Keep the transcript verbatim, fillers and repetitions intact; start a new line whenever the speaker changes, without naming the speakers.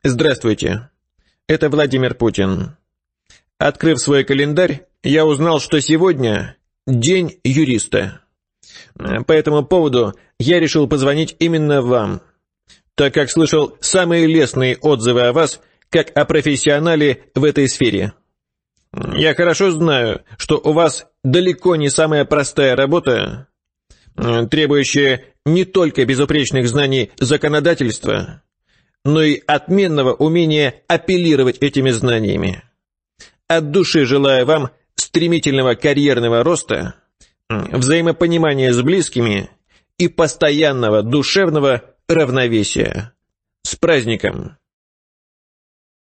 Здравствуйте. Это Владимир Путин. Открыв свой календарь, я узнал, что сегодня день юриста. По этому поводу я решил позвонить именно вам, так как слышал самые лестные отзывы о вас, как о профессионале в этой сфере. Я хорошо знаю, что у вас далеко не самая простая работа, требующая не только безупречных знаний законодательства, но и отменного умения апеллировать этими знаниями. От души желаю вам стремительного карьерного роста, взаимопонимания с близкими и постоянного душевного равновесия. С праздником!